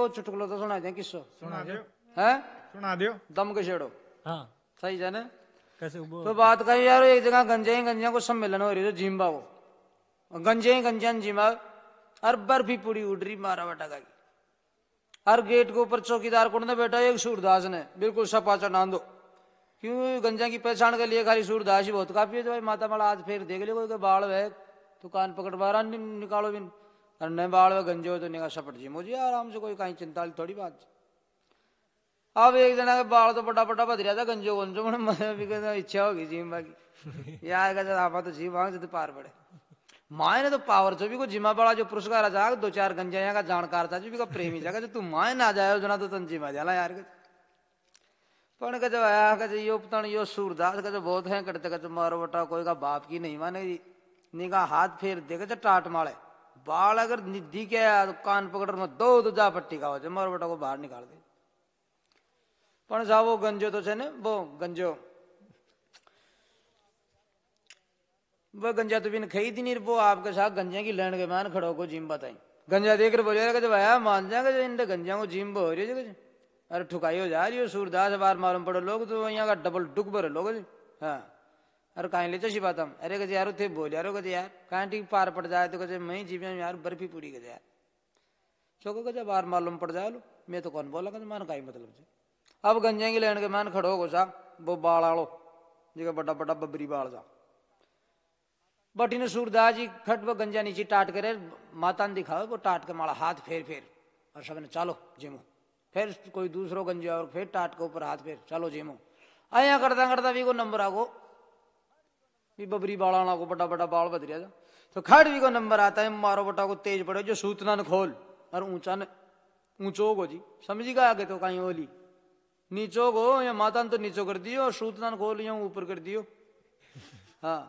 चुटकुलो तो सुना दे किस्सो सुना दो है सुना दो दम के छेड़ो हाँ सही जाने कैसे वो तो बात कही यार एक जगह गंजे ही गंजिया को सम्मेलन हो रही है जिम्बा को गंजे ही गंजिया जिम्बा और बर्फी पूरी उड़ रही मारा बटा का हर गेट के ऊपर चौकीदार को बैठा एक सूरदास ने बिल्कुल सपा चढ़ा दो क्यों गंजा की पहचान के लिए खाली सूरदास ही बहुत काफी है तो भाई माता माला आज फिर देख लियो कोई बाल है तो कान पकड़ बारा निकालो बिन और नए बाल में गंजे हो तो निकाल सपट जी मुझे आराम से कोई कहीं चिंता थोड़ी बात। अब एक जना के बाल तो बड़ा बड़ा बदरिया था गंजो गंजो मैंने भी इच्छा होगी जिम्बा की यार का आप तो जी मांग से तो पार पड़े माए ने तो पावर जो भी को जिम्मा बड़ा जो पुरस्कार आ दो चार गंजा यहाँ का जानकार था जो भी का प्रेमी जगह जो तू माए ना जाए जना तो तन जिम्मा जाला यार पण का जब आया का यो पतन यो सूरदास का जो बहुत है करते का मारो बटा कोई का बाप की नहीं माने निगाह हाथ फेर देखे टाट मारे बाल अगर निधि के तो कान पकड़ में दो तो जा पट्टी का हो मारो बटा को बाहर निकाल दे पण जा वो गंजो तो है वो गंजो वो गंजा तो भी खई थी नहीं वो आपके साथ गंजा की लैंड के मान खड़ो को जिम बताई गंजा देख कर बोले जब आया मान जाएगा जो इन गंजा को जिम हो रही है अरे ठुकाई हो जा रही हो सूरदास बार मालूम पड़ो लोग तो यहाँ का डबल डुक भरे लोग हाँ अरे कहीं ले चशी बात हम अरे कहे यार थे बोल यारो कहे यार कहीं ठीक पार पड़ जाए तो कहे मैं जीव यार बर्फी पूरी कहे यार चौको कहे बार मालूम पड़ जाए लो मैं तो कौन बोला कहे मान का मतलब से अब गंजा की लैंड के मान खड़ो हो सा वो बाल आलो जी बड़ा बड़ा बबरी बाल जा बटी ने सूरदास जी खट वो गंजा नीचे टाट करे माता ने दिखाओ वो टाट के माला हाथ फेर फेर और सब ने चलो जिमो फिर कोई दूसरो गंजा और फिर टाट के ऊपर हाथ फेर चलो जिमो आया करता करता भी को नंबर आगो भी बबरी बाला को बड़ा बड़ा बाल बदरिया जा तो खड़ भी को नंबर आता है मारो बटा को तेज पड़े जो सूतना न खोल और ऊंचा न ऊंचो गो जी समझी गया आगे तो कहीं बोली नीचो गो या माता ने तो नीचो कर दियो और सूतना न खोल या ऊपर कर दियो हाँ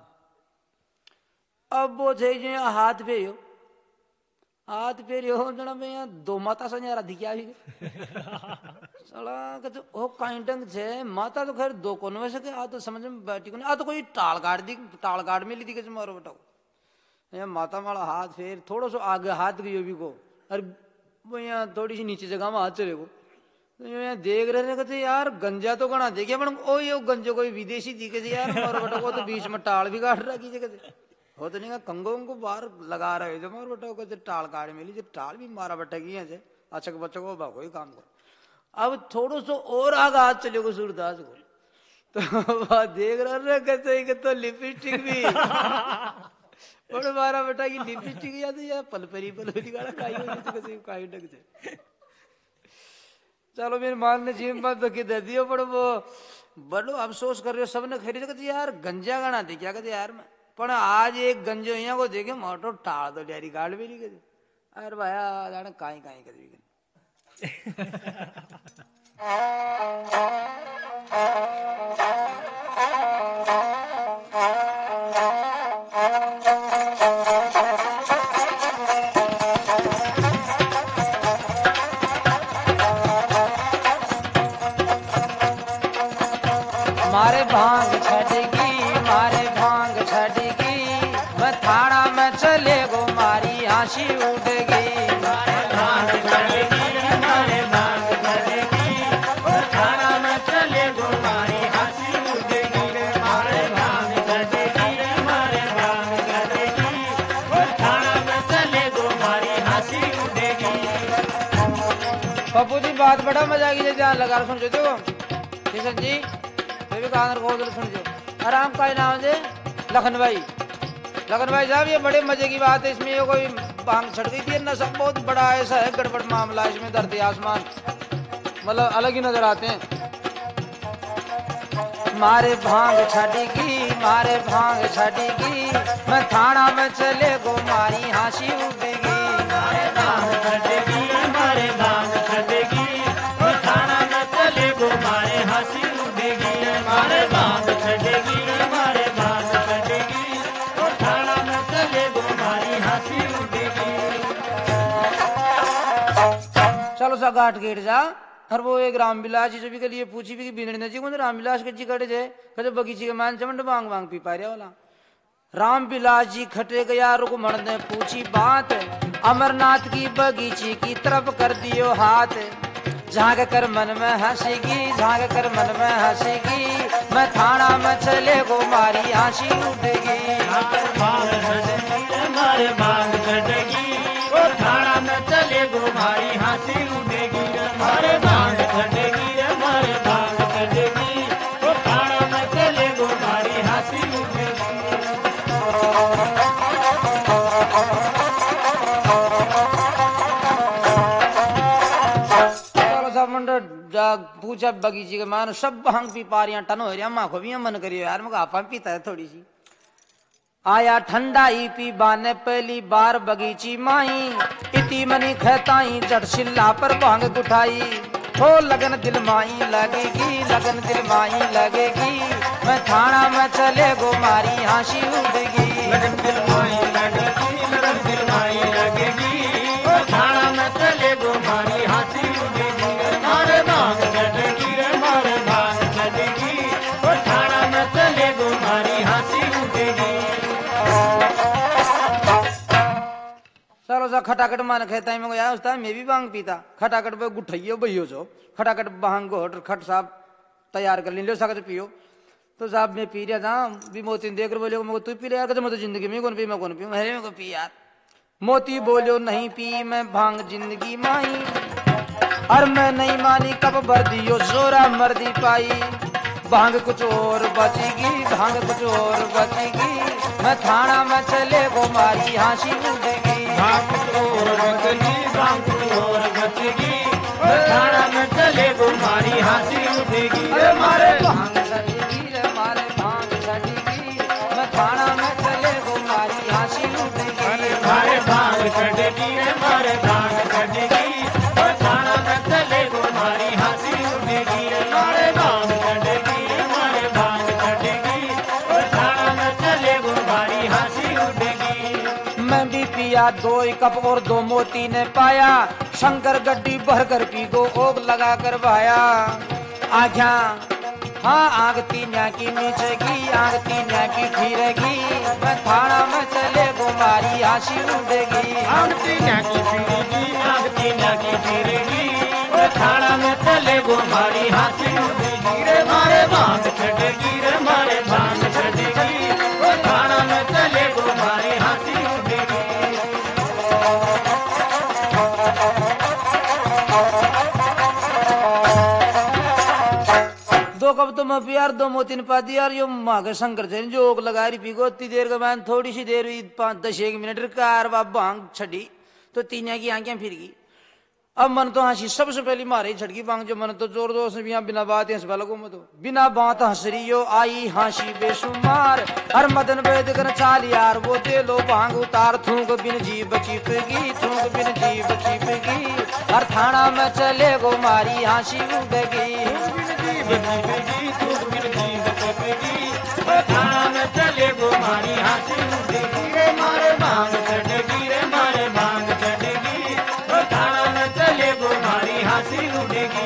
अब वो थे जो हाथ पे हो हाथ पे हो जना में यहाँ दो माता संजारा दिखा भी सड़ा के तो ओ काइन ढंग छे माता तो खैर दो कोन में से के आ तो समझ में बैठी को आ तो कोई टाल काट में ली थी के मारो बेटा यहाँ माता वाला हाथ फेर थोड़ा सा आगे हाथ गई भी को अरे वो यहाँ थोड़ी सी नीचे जगह में हाथ चले को तो यहाँ देख रहे कहते यार गंजा तो गणा देखिए मैडम ओ ये गंजो कोई विदेशी दिखे यार मारो बेटा को तो बीच में टाल भी काट रहा कीजिए कहते हो तो नहीं कंगों को बाहर लगा रहे हो मारो बेटा को टाल काट मिली जो टाल भी मारा बेटा की है अच्छा बच्चों को भागो ही काम करो अब थोड़ा सा और आगे हाथ चले को सूरदास को तो देख रहे कहते तो लिपस्टिक भी बड़े मारा बेटा की लिपस्टिक या तो यार पलपरी गाड़ा काई ढंग से चलो मेरे मान ने जिम बात तो दे दियो पर वो बड़ो अफसोस कर रहे हो सबने खरीद कहते यार गंजा गाना दे क्या कहते यार मैं पण आज एक गंजो यहाँ को देखे मोटो टाल दो डेरी गाड़ भी नहीं कहते अरे भाया जाने काई काई कर भी मारे भांग छड़ेगी मारे भांग छड़ेगी मैं थाना में चले गो मारी हांसी उड़ेगी मारे भांग छड़ेगी मारे भांग छड़ेगी मैं थाना में चले गो मारी हांसी उड़ेगी मारे भांग छड़ेगी मारे भांग छड़ेगी मैं थाना में चले गो मारी हांसी उड़ेगी। पप्पू जी बात बड़ा मजा की ध्यान लगा सुन जो किशन जी सुन आराम का नाम है लखन भाई साहब ये बड़े मजे की बात है इसमें ये कोई भांग छड़ गई थी नशा बहुत बड़ा ऐसा है गड़बड़ मामला इसमें धरती आसमान मतलब अलग ही नजर आते हैं। मारे भांग छड़ेगी मैं थाना में चले गो मारी हांसी उड़ेगी मारे भांग छड़ेगी मारे भांग छड़ेगी मैं थाना में चले गो मारे हांसी उड़ेगी मारे भांग छड़ेगी मारे भांग छड़ेगी और थाना में चले गो मारी हांसी उड़ेगी। चलो सा घाट गेट जा और वो एक रामविलास जी जो भी के लिए पूछी भी बिगड़ने जी रामविलास के जी कटे जे कहे बगीची के मान चमंड मांग मांग पी पा रहा वाला राम बिलास जी खटे गया, रुक्मण ने पूछी बात, अमरनाथ की बगीची की तरफ कर दियो हाथ। झांक कर मन में हंसेगी, झांक कर मन में हंसेगी, मैं थाना में चले गो मारी हंसी उठेगी। मारे भांग छटेगी, वो थाना में चले गो मारी हंसी उठेगी। मारे भांग छटेगी, मारे भांग छटेगी, वो थाना में चले गो मारी हंसी उठेगी। पूछा बगीचे के मान सब भांग पी पा रही टन हो रहा, माँ को भी मन करियो यार, मैं आपा पीता है थोड़ी सी। आया ठंडा ही पी बाने पहली बार बगीची माई, इति मनी खताई जट शिल्ला पर भांग उठाई। हो लगन दिल माई लगेगी, लगन दिल माई लगेगी, मैं थाना में चले गो मारी हंसी उड़ेगी। लगन दिल माई लगेगी, लगन दिल माई लगेगी, वो थाना में चले गो मारी हंसी उड़ेगी। मारे भांग छटेगी, मारे भांग छटेगी, वो थाना में चले गो मारी हंसी उड़ेगी। चलो सा खटाखट मान खेता है, मैं यार उस टाइम मैं भी भांग पीता। खटाखट पे गुठाइयो बहियो जो खटाखट भांग को खट साहब तैयार कर लो सकत पियो। तो साहब मैं पी रहा था, भी मोती देख कर बोले मैं तू पी रहा यार, मैं तो जिंदगी में कौन पी, मैं कौन पी, अरे मैं को पी यार। मोती बोलो नहीं पी मैं भांग जिंदगी माई, और मैं नहीं मानी कब भर दियो जोरा मर्दी पाई। भांग कुछ और बचेगी, भांग कुछ और बचेगी, मैं थाना में चले गो मारी हंसी उड़ेगी। भांग और बचेगी, भांग और बचेगी, वो थाना में चले गो मारी हंसी उठेगी। अरे मारे भांग छटेगी रे, मारे भांग छटेगी, मैं थाना में चले गो मारी हंसी उठेगी। मारे भांग छटेगी, मारे भांग छटेगी, वो थाना में चले गो मारी हंसी उठेगी। मारे भांग छटेगी, मारे भांग छटेगी, वो थाना में चले गो मारी हंसी उठेगी। मैं भी पिया 2 कप और 2 मोती ने पाया, शंकर गड्डी भर कर पी गो ओग लगा कर भाया। आख्या हाँ आग तीन्या की नीचेगी, आग तीन्या की फिरेगी, मैं थाना में चले गो मारी हंसी उड़ेगी। आग तीन्या की फिरेगी, आग तीन्या की फिरेगी, वो थाना में चले गो मारी हंसी उठेगी। रे मारे भांग छटेगी, रे मारे भांग छटेगी, वो थाना में चले गो मारी हंसी उठेगी। 2 कप तो मैं यार 2 मोती ने पा दिया यार, यो मागे शंकर से जो ओग लगा रही पीगो इतनी देर के बाद थोड़ी सी देर हुई 5-10 मिनट कार भांग छड़ी तो तीनिया की आंखें फिर गई। अब मन तो हंसी सबसे पहली मारे छटकी भांग, जो मन तो जोर जोर से बिना बात हंस लगो मैं तो बिना बात हंस रही हो आई हंसी बेशुमार। हर मदन वेद कर चाल यार वो दे लो भांग उतार, थूक बिन जीभ चिपगी, थूक बिन जीभ चिपगी, हर थाना में चले गो मारी हंसी उड़ेगी। थाना में चले गो मारी हंसी उठेगी। रे मारे भांग छटेगी, रे मारे भांग छटेगी, वो थाना में चले गो मारी हंसी उठेगी।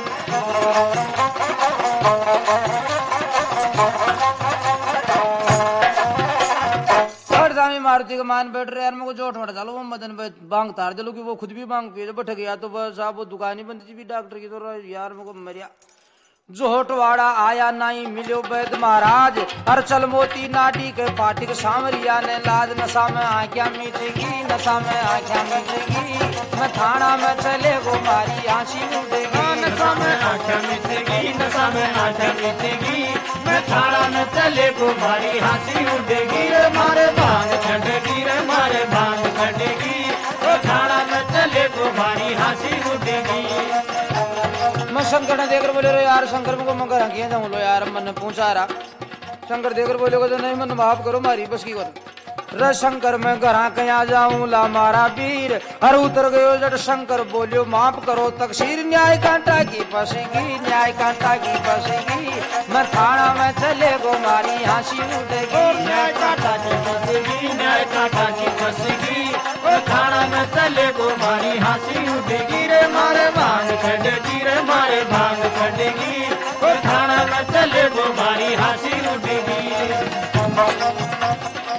मारुति का मान बैठ रहे यार, मेरे को जोट मट चलो वो मदन भांग तार चलो कि वो खुद भी भांग पिए बैठ गया। तो बस आप वो दुकान ही बंद थी भी डॉक्टर की, तो यार मेरे को मरिया जोहटवाड़ा आया नहीं मिलो वैद महाराज, हर चल मोती नाटी के पाटिक सामरिया ने लाज। नशा में आँखिया मीठेगी, नशा में आँखिया मीठेगी, मैं थाना में चले गो मारी हंसी उड़ेगी। नशा में आँखिया मीठेगी, नशा में आँखिया मीठेगी, मैं थाना में चले गो मारी हंसी उड़ेगी। रे मारे भांग छटेगी, रे मारे भांग छटेगी, वो थाना में चले गो मारी हंसी उड़ेगी। मैं शंकर ने देखकर बोले रे यार, शंकर को मैं घर किया जाऊँ लो यार, मन पूछा रहा। शंकर देखकर बोले को तो नहीं मन माफ करो मारी बस की करो। रे शंकर मैं घरा कया जाऊं ला मारा वीर, हर उतर गयो जट शंकर बोलियो माफ करो तकसीर। न्याय कांटा की फंसेगी, न्याय कांटा की फंसेगी, मैं थाना में चले गो मारी हंसी उड़ेगी। न्याय कांटा की फंसेगी, न्याय कांटा की फंसेगी, वो थाना में चले गो मारी हंसी उठेगी। रे मारे भांग छटेगी, रे मारे भांग छटेगी, वो थाना में चले गो मारी हंसी उठेगी।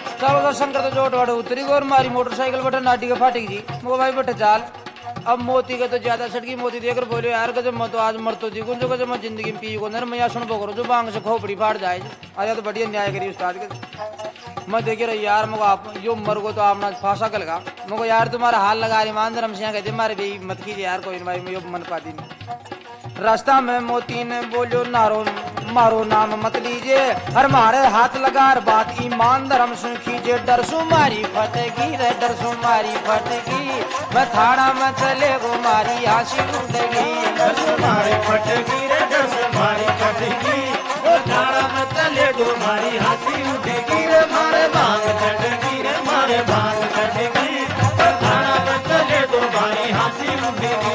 तो शंकर तो जोट वाट उतरी गो और मारी मोटरसाइकिल बटे नाटी के फाटी जी। वो भाई बटे चाल अब मोती के तो ज्यादा सटकी मोती देकर बोले यार गजब मैं तो आज मर तो दी जो गजब मैं जिंदगी में पी को नर मैं सुन करो जो बांग से खोपड़ी फाड़ जाए आजा तो बढ़िया न्याय करी उस्ताद के। मैं देखे रही यार मको आप जो मर गो तो आपना फांसा कर लगा मको यार तुम्हारा हाल लगा रही मान धर्म सिंह कहते मारे भी मत कीजिए यार कोई भाई मैं मन पाती नहीं। रास्ता में मोती ने बोलो नारो मारो नाम मत लीजिए हर मारे हाथ लगा बात ईमान धर्म सुन खींचे डर सुमारी फटेगी रे डर सुमारी फटेगी मैं थाना में चले गो मारी हासी उठेगी डर सुमारी फटेगी रे डर सुमारी फटेगी थाना में चले गो मारी हासी उठेगी रे मारे भांग चढ़ेगी रे मारे भांग चढ़ेगी थाना में चले गो मारी हासी उठेगी।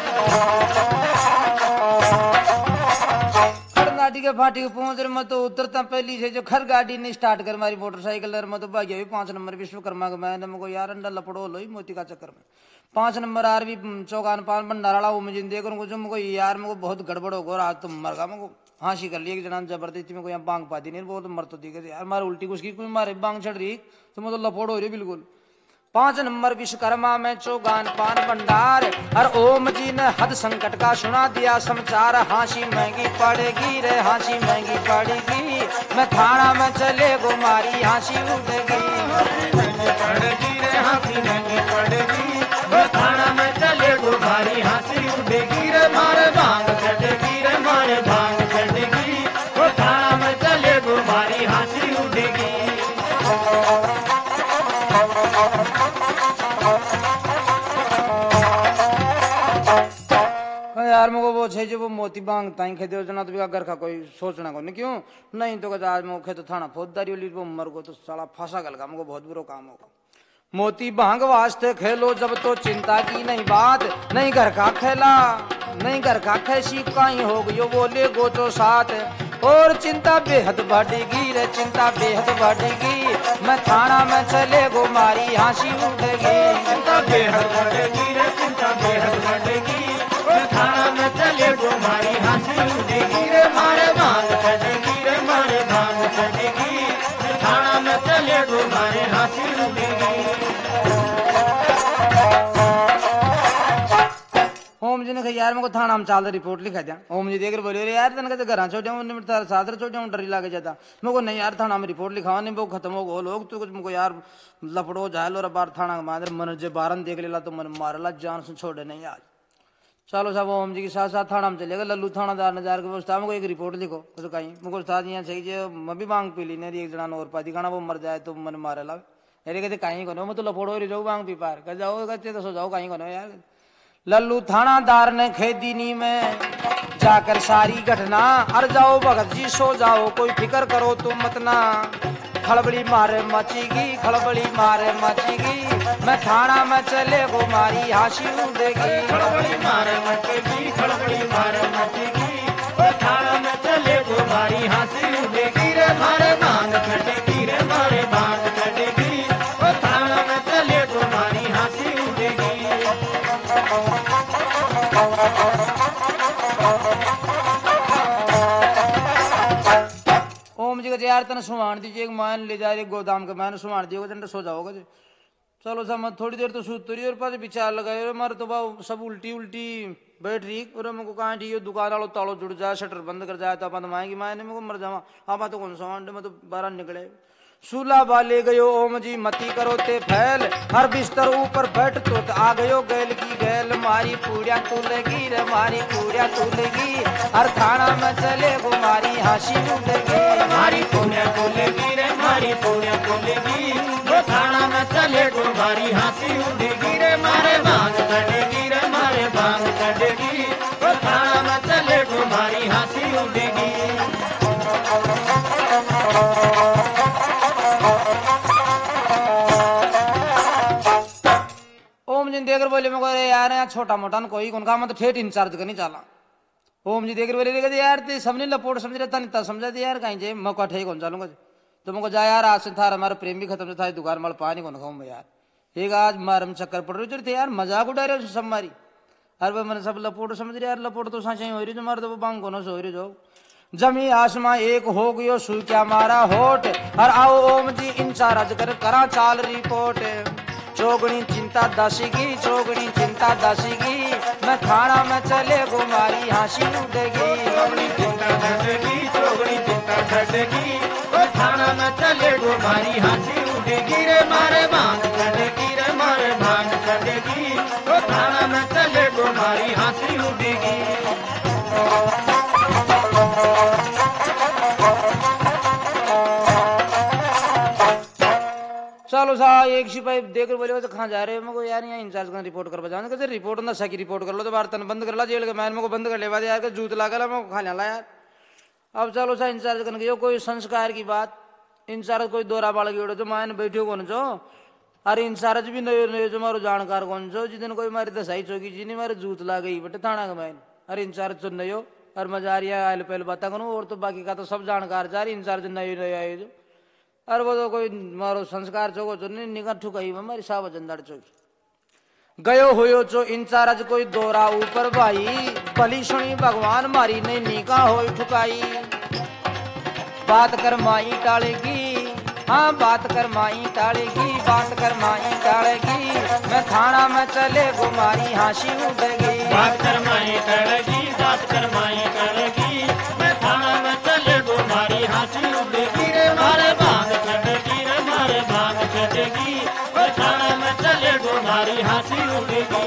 के फाटी के पहुंच रहे मैं तो उतरता पहली से जो खर गाड़ी ने स्टार्ट कर मारी मोटरसाइकिल मैं तो भाग्य भी 5 नंबर विश्वकर्मा का मैंने मुझको यार अंडा लपड़ो लो मोती का चक्कर में 5 नंबर आर भी चौकान 5 भंडारा वो मुझे देख मुझको यार मुझको बहुत गड़बड़ हो गया आज तुम मर गया मुझको फांसी कर ली जना जबरदस्ती में कोई यहाँ बांग पाती नहीं वो तो मर तो दी यार मारे उल्टी उसकी कोई मारे बांग चढ़ रही तो मैं तो लपड़ हो रही बिल्कुल। 5 नंबर विश्वकर्मा में चौगान 5 भंडार हर ओम जी ने हद संकट का सुना दिया समाचार हांसी महंगी पड़ेगी रे हांसी महंगी पड़ेगी मैं थाना में चले गो मारी हांसी उठेगी पड़ेगी रे हांसी महंगी पड़ेगी मैं थाना में चले गो मारी हांसी उठेगी रे मारे भांग चढ़ेगी रे मारे भांग चढ़ेगी वो थाना में चले गो मारी हांसी उठेगी। यार मुझको वो छे जो वो मोती बांग ताई खेदे हो जना तो घर का कोई सोचना को नहीं क्यों नहीं तो कहता आज मुझे तो थाना फौजदारी वाली वो मर गो तो साला फांसा गल का मुझको बहुत बुरा काम होगा। मोती बांग वास्ते खेलो जब तो चिंता की नहीं बात नहीं घर का खेला नहीं घर का खेसी कहीं हो गयो बोले गो तो साथ और चिंता बेहद बढ़ेगी रे चिंता बेहद बढ़ेगी मैं थाना में चले गो मारी हांसी उठेगी चिंता बेहद बढ़ेगी रे चिंता बेहद बढ़ेगी थाना में चले गो मारी हांसी उठेगी रे मारे भांग चढ़ेगी रे मारे भांग चढ़ेगी थाना में चले गो मारे हांसी उठेगी। ओम जी ने कहा यार मेरे को थाना में चाल रिपोर्ट लिखा दिया। ओम जी देख कर बोले यार तेने कहते घर छोटे सादर छोटे डरी लागे जाता मेरे को नहीं यार थाना में रिपोर्ट लिखा नहीं वो खत्म हो गो लोग तो कुछ मुझको यार लपड़ो जाए और बार थाना के मादर मन जे बारन देख लेला तो मन मारला जान से छोड़े नहीं आज चलो साहब ओम जी के साथ साथ थाना में चलेगा लल्लू थानादार नजार के उस्ताद को एक रिपोर्ट लिखो तो कहीं मुझको उस्ताद यहाँ चाहिए मैं भी मांग पी ली नहीं एक जना और पाती खाना वो मर जाए तो मन मारे ला अरे कहते कहीं को मैं तो लपोड़ो रही जाऊँ मांग पी पार कह जाओ कहते तो सो जाओ कहीं को यार। लल्लू थानादार ने खेदीनी में जाकर सारी घटना अर जाओ भगत जी सो जाओ कोई फिक्र करो तुम मत ना खड़बड़ी मारे मचेगी खड़बड़ी मारे मचेगी मैं थाना में चले गो मारी हांसी उठेगी खड़बड़ी मारे मचेगी खड़बड़ी मारे मचेगी थाना में चले गो मारी हांसी उठेगी रे मारे भांग चढ़ेगी रे मारे भांग चढ़ेगी थाना में चले गो मारी हांसी उठेगी। ओम जी का यार तने सुहान दीजिए मान ले जा रही गोदाम के मैंने सुहान दिए जंडे सो जाओगे जी चलो सब मैं थोड़ी देर तो सूत रही और पास विचार लगाए मारे तो बाबू सब उल्टी उल्टी बैठ रही और हमको कहाँ ठीक दुकान वालों तालो जुड़ जाए शटर बंद कर जाए तो अपन माएंगी मायने मेरे को मर जावा आप तो कौन सा मैं तो बारह निकले सूला बाले गयो ओम जी मती करो ते फैल हर बिस्तर ऊपर बैठ तो आ गयो गैल की गैल मारी पूड़िया तुलेगी रे मारी पूड़िया तुलेगी हर थाना में चले गो मारी हांसी उठेगी मारी पूड़िया तुलेगी रे मारी पूड़िया तुलेगी वो थाना में चले गो मारी हांसी उठेगी रे मारे भांग चढ़ेगी रे मारे भांग चढ़ेगी वो थाना में चले गो मारी हांसी उठेगी। ओम जी देख बोले मेरे यार यहाँ छोटा मोटा कोई उनका मैं तो ठेठ इंचार्ज करनी चाला ओम जी देख बोले कहते यार ते सबने लपोट समझ रहा था नहीं समझा दे यार कहीं जे मैं ठेक कौन चालूंगा तो मुझको जा यार आज से था हमारा प्रेम भी खत्म था दुकान माल पानी कौन खाऊं मैं यार एक आज मारम चक्कर पड़ रही थे यार मजाक उड़ा रहे सब मारी अरे मैंने सब लपोट समझ रहे यार लपोट तो साँचे हो रही जो मारे तो बांग को सो रही जो जमी आसमां एक हो गयो सू क्या मारा होठ और आओ ओम जी इंचार्ज कर करा चाल रिपोर्ट चौगनी चिंता दसेगी चौगनी चिंता दसेगी मैं थाना में चले गुमारी हंसी उठेगी चौगनी चिंता दसेगी चौगनी चिंता दसेगी मैं थाना में चले गुमारी हंसी उठेगी रे मारे भांग चढ़ेगी रे मारे भांग चढ़ेगी वो थाना में चले गुमारी हंसी उठेगी चलो सा एक सिपाही देकर बोले तो कहाँ जा रहे हो मैं यार यहाँ इंचार्ज का रिपोर्ट कर बजाओ कहते रिपोर्ट ना सकी रिपोर्ट कर लो तो बार तन बंद कर ला जेल के मैन को बंद कर ले बाद यार जूत लगा ला मैं खा ला यार अब चलो सा इंचार्ज करने गयो कोई संस्कार की बात इंचार्ज कोई दौरा बाड़ गयो तो मैंने बैठो कौन छो अरे इंचार्ज भी नयो नयो जो मारो जानकार कौन छो जिस दिन कोई मारी दसाई चौकी जी ने मारे जूत ला गई बटे थाना का मैन अरे इंचार्ज तो नयो और मजारिया आयल पहले बता करूँ और तो बाकी का तो सब जानकार जा रही इंचार्ज नयो नयो आए जो अरे वो तो कोई मारो संस्कार चौको चो नहीं निकट ठुकाई हमारी साव जंदाड़ चौकी गयो होयो चो इंचार्ज कोई दौरा ऊपर भाई भली सुनी भगवान मारी नहीं निका हो ठुकाई बात कर माई टालेगी हाँ बात कर माई टालेगी बात कर माई टालेगी मैं थाना में चले गुमारी हंसी उठेगी बात कर माई टालेगी बात कर माई टालेगी मैं थाना में चले गुमारी हंसी उठेगी रे मारे भांग चढ़ेगी रे मारे भांग चढ़ेगी मैं थाना में चले गुमारी हंसी उठेगी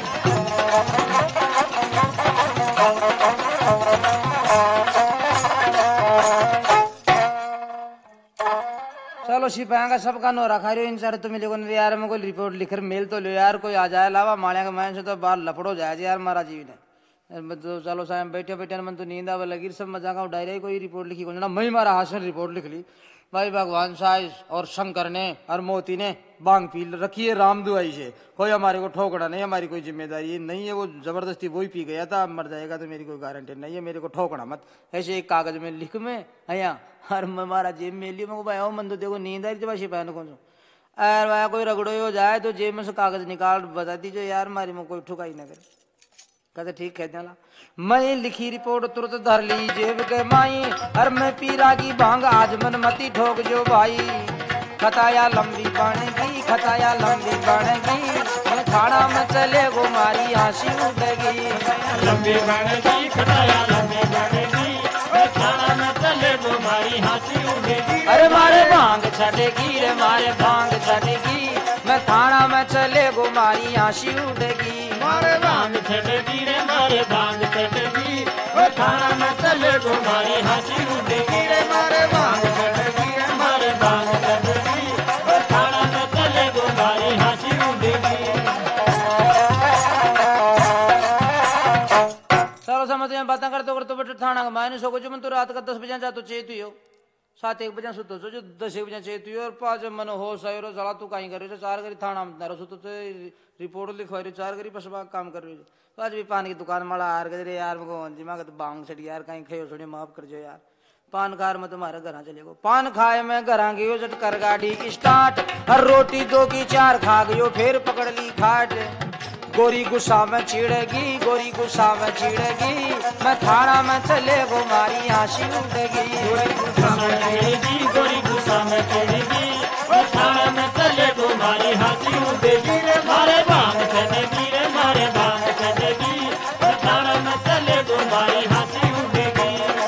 चलो सिपाही का सबका नो रखा रही इंचार्ज तो मिले को नहीं यार मैं कोई रिपोर्ट लिखकर मेल तो लो यार कोई आ जाए लावा मालिया का मैं से तो बाहर लपड़ो जाए यार मारा जी ने तो चलो साहब बैठे बैठे मन तो नींद आवे लगी सब मजा का डायरी कोई रिपोर्ट लिखी को मैं मारा हाथ में रिपोर्ट लिख ली भाई भगवान साहब और शंकर ने और मोती ने बांग पी रखी है राम दुआई से कोई हमारे को ठोकना नहीं हमारी कोई जिम्मेदारी नहीं है वो जबरदस्ती वही पी गया था मर जाएगा तो मेरी कोई गारंटी नहीं है मेरे को ठोकना मत ऐसे एक कागज में लिख में अया और हमारा जेब में लियो मैं भाई आओ मन तो देखो नींद आ रही जब सिपाही कौन अरे भाई कोई रगड़ो हो जाए तो जेब में से कागज निकाल बता दीजिए यार मारी में कोई ठुकाई न करे कहते ठीक है देना मैं लिखी रिपोर्ट तुरंत धर ली जेब के माई और मैं पीरा की भांग आज मन मती ठोक जो भाई खताया लंबी बनेगी खताया लंबी बनेगी मैं थाना में चले गुमारी हंसी उठेगी लंबी बनेगी खताया लंबी बनेगी मैं थाना में चले गुमारी हंसी उठेगी अरे मारे भांग छटेगी रे मारे भांग छटेगी मैं थाना में चले गुमारी हंसी उठेगी मारे भांग छटेगी रे मारे भांग छटेगी वो थाना में चले गुमारी हंसी उठेगी रे मारे भांग छटेगी रे मारे भांग छटेगी वो थाना में चले गुमारी हंसी उठेगी चलो समझ में बातें करते बेटे थाना का मायने सो जो मन तो रात का 10 बजे जा तो चेत हो 7-1 बजे सुतो जो 10-1 बजे चेत हो और 5 मन हो सही चला तू कहीं कर रहे 4 करी थाना में सुतो रिपोर्ट लिखवा रही 4 करी बस काम कर रही तो आज भी पान की दुकान माला हार गए यार दिमाग तो बांग छट यार कहीं खाई थोड़ी माफ कर जो यार पान खार में तुम्हारे घर चले गो पान खाए मैं घर गयो जट कर गाड़ी स्टार्ट हर रोटी 2 की 4 खा गयो फिर पकड़ ली खाट गोरी गुस्सा में चिड़ेगी गोरी गुस्सा में चिड़ेगी मैं थाना में चले गुमारी हंसी उठेगी गोरी गुस्सा में चिड़ेगी गोरी गुस्सा में चिड़ेगी वो थाना में चले गुमारी हंसी उठेगी रे मारे भांग चढ़ेगी रे मारे भांग चढ़ेगी वो थाना में चले गुमारी हंसी उठेगी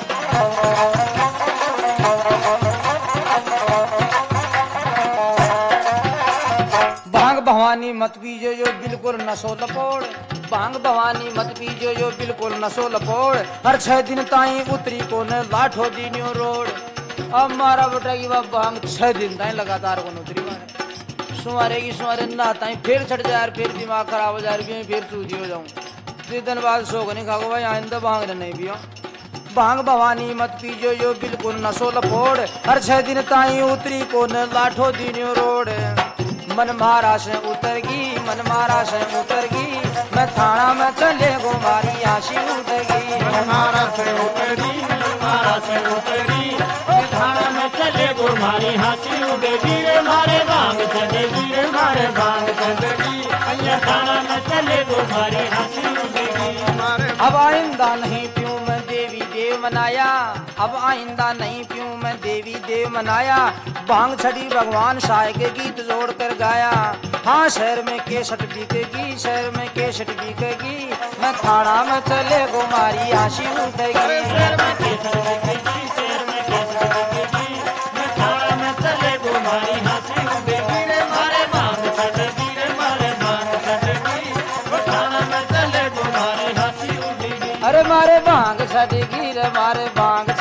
भांग भवानी मत पीजो जो बिल्कुल नशो लपोड़ भांग भवानी मत पीजो जो बिल्कुल नशो लपोड़ हर 6 दिन ताई उतरी को न लाठो दीनियो रोड अब मारा बेटा की बात भांग 6 दिन ताई लगातार को उतरी मारे सुमारे की सुमारे ना ताई फिर छट जाए फिर दिमाग खराब हो जाए फिर चूजी हो जाऊं 3 दिन बाद सो नहीं खाओ भाई आइंदा भांग नहीं पियो भांग भवानी मत पीजो जो बिल्कुल नशो लपोड़ हर 6 दिन ताई उतरी को न लाठो दीनियो रोड मन मारा से उतरगी मन मारा से उतरगी मैं थाना में चले गुमारी हंसी उठेगी मन मारा से उतरी मन मारा से उतरी वो थाना में चले गुमारी हंसी उठेगी रे मारे भांग चढ़ेगी रे मारे भांग चढ़ेगी अय्या थाना में चले गुमारी हंसी उठेगी अब आइंदा नहीं पीऊं मैं देवी देव मनाया, अब आइंदा नहीं पीऊं मैं देवी देव मनाया। भांग छड़ी भगवान साय के गीत जोड़ कर गाया। हाँ शहर में केसट बिकेगी, शहर में केसट बिकेगी, मैं थाना में चले गुमारी हासी उठेगी। शहर में केसर बिकेगी, शहर में केसर बिकेगी, मैं थाना में चले गुमारी हासी उठेगी रे मारे भांग छड़ेगी रे मारे भांग छड़ेगी, वो थाना में चले गुमारी हासी उठेगी। अरे मारे भांग छड़ेगी रे मारे भांग